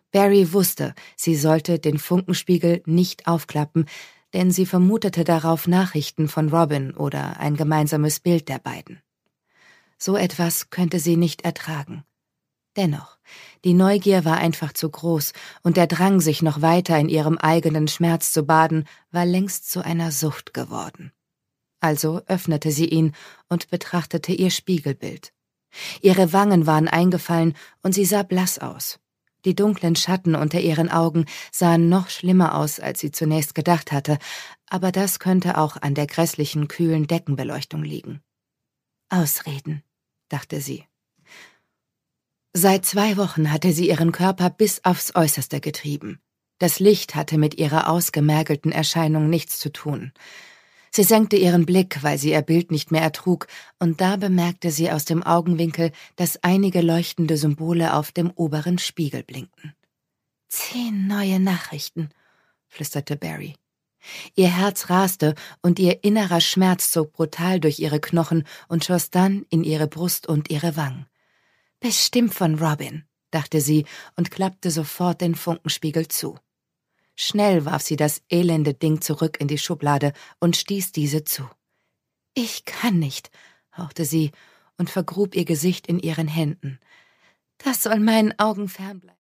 Barry wusste, sie sollte den Funkenspiegel nicht aufklappen, denn sie vermutete darauf Nachrichten von Robin oder ein gemeinsames Bild der beiden. So etwas könnte sie nicht ertragen. Dennoch, die Neugier war einfach zu groß und der Drang, sich noch weiter in ihrem eigenen Schmerz zu baden, war längst zu einer Sucht geworden. Also öffnete sie ihn und betrachtete ihr Spiegelbild. Ihre Wangen waren eingefallen und sie sah blass aus. Die dunklen Schatten unter ihren Augen sahen noch schlimmer aus, als sie zunächst gedacht hatte, aber das könnte auch an der grässlichen, kühlen Deckenbeleuchtung liegen. Ausreden, dachte sie. Seit 2 Wochen hatte sie ihren Körper bis aufs Äußerste getrieben. Das Licht hatte mit ihrer ausgemergelten Erscheinung nichts zu tun. Sie senkte ihren Blick, weil sie ihr Bild nicht mehr ertrug, und da bemerkte sie aus dem Augenwinkel, dass einige leuchtende Symbole auf dem oberen Spiegel blinkten. 10 neue Nachrichten, flüsterte Barry. Ihr Herz raste und ihr innerer Schmerz zog brutal durch ihre Knochen und schoss dann in ihre Brust und ihre Wangen. Bestimmt von Robin, dachte sie und klappte sofort den Funkenspiegel zu. Schnell warf sie das elende Ding zurück in die Schublade und stieß diese zu. »Ich kann nicht«, hauchte sie und vergrub ihr Gesicht in ihren Händen. »Das soll meinen Augen fernbleiben.«